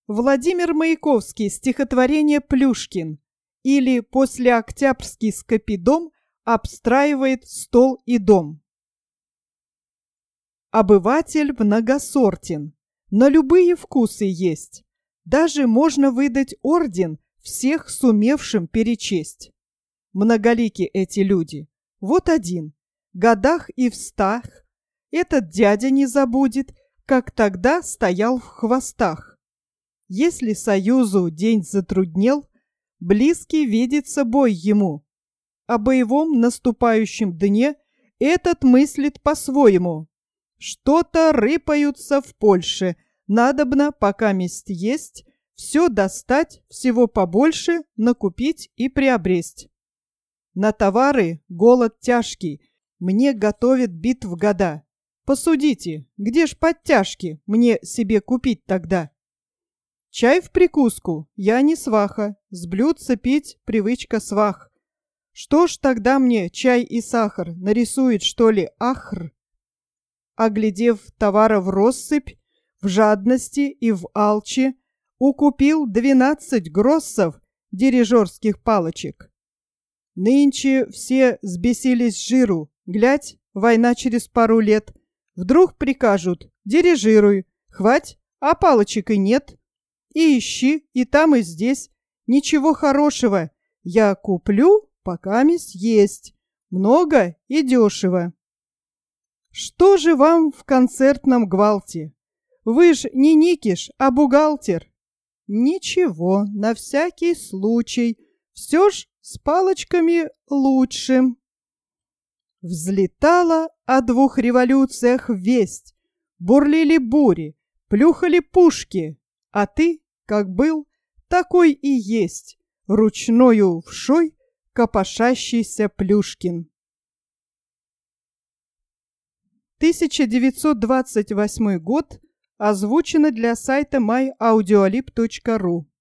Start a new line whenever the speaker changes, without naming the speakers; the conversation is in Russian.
Владимир Маяковский, стихотворение «Плюшкин» или послеоктябрьский скопидом обстраивает стол и дом. Обыватель многосортен, на любые вкусы есть. Даже можно выдать орден всех сумевшим перечесть. Многолики эти люди. Вот один, годах и в стах, этот дядя не забудет, как тогда стоял в хвостах. Если союзу день затруднел, близкий видится бой ему. О боевом наступающем дне этот мыслит по-своему. Что-то рыпаются в Польше, надобно, пока месть есть, все достать, всего побольше, накупить и приобресть. На товары голод тяжкий, мне готовят битв года. Посудите, где ж подтяжки мне себе купить тогда? Чай в прикуску, я не сваха, с блюдца пить привычка свах. Что ж тогда мне чай и сахар, нарисует, что ли, ахр? Оглядев товара в россыпь, в жадности и в алче, укупил 12 гроссов дирижерских палочек. Нынче все сбесились с жиру, глядь, война через пару лет. Вдруг прикажут, дирижируй, хвать, а палочек и нет. И ищи, и там, и здесь. Ничего хорошего. Я куплю, покаместь есть. Много и дешево. Что же вам в концертном гвалте? Вы ж не Никиш, а бухгалтер. Ничего, на всякий случай. Все ж с палочками лучше. Взлетала о двух революциях весть. Бурлили бури, плюхали пушки. А ты, как был, такой и есть, ручною вшой копошащийся Плюшкин. 1928 год. Озвучено для сайта myaudioalib.ru.